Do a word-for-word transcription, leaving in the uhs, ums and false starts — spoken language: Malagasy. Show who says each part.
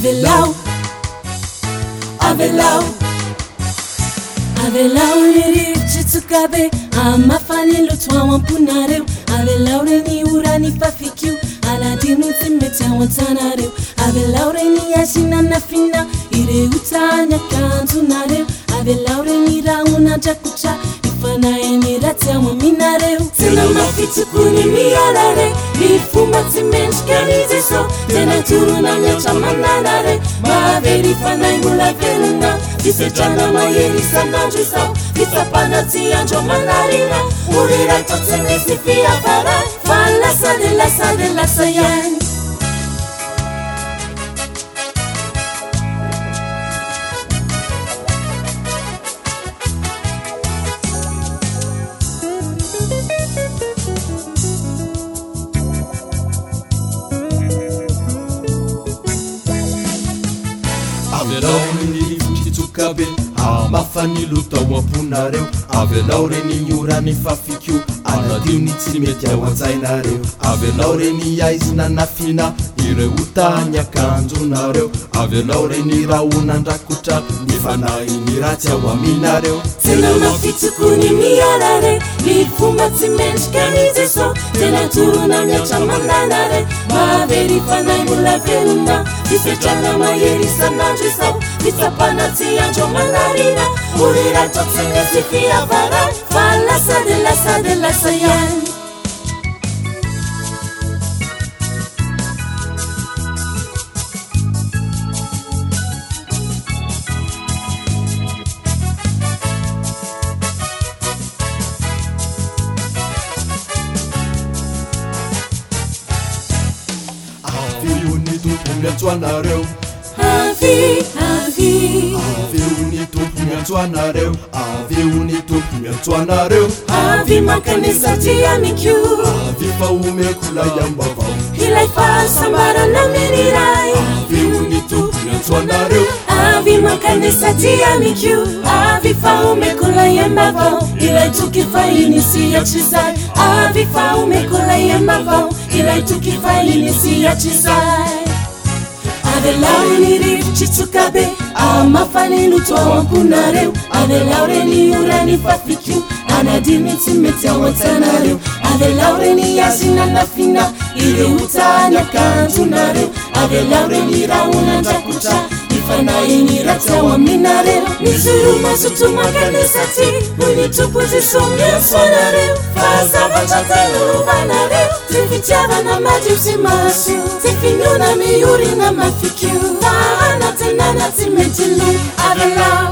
Speaker 1: Avelao, avelao, avelao liri chitsukabe amafani lutwa wampunareu avelao reni urani fafikiu aladinu timeta wantanareu avelao reni ashina nafina ire utanya kantunareu avelao reni rauna jakucha ifana eni ratia waminareu tena mafitu kuni mialare nifuma timenshkaniziso tena turuna nyacha mananare maveri fana imula veluna visejana mayeri sananjusa visapana tianjo manarina urira totemisifia para falasa de lasa de la sayan
Speaker 2: Avelao reni chitsukabe amafani luta wampunareu avelao reni urani fafikiu anadiuni tsimety awantsainareo avelao reni aizina nafina ire utanya kanjonareo avelao reni raunandrakutra nifanainy ratsy ao aminareo
Speaker 1: tena mafitukuni mialare nifumba tsimenshkaniziso tena turuna miatra mananare maveri fanay mbola velona fipetrana mahery isanandro izao fitsapana tiandro manarina urira totsinesi fiavara fa lasa de lasa de lasa ihany
Speaker 2: Miantswanareo
Speaker 1: Avi, avi
Speaker 2: Avi tompo miantswanareo Avi uni tompo miantswanareo
Speaker 1: Avi makanisa tia mikyu
Speaker 2: Avi faumeko la yambavao
Speaker 1: Hilay fasambara na miriray
Speaker 2: Avi uni tompo miantswanareo
Speaker 1: Avi makanisa tia mikyu Avi faumeko la yambavao Hilay tukifaini siya chisay Avi faumeko la yambavao Hilay tukifaini siya chisay Avelao reni chitsukabe amafani lutwa wampunareu avelao reni urani fafikiu anadini timeti awantanareu avelao reni yazina nafina ire utanya kantunareu avelao reni rauna njakucha ifanaini ratia waminareu nizuru masutuma kanisati unitupuzisomiaswanareu fazavachatailuvanareu tifichava na majiusimasu tifinuna miyuri na mafikiu taana tenana timetilu avelao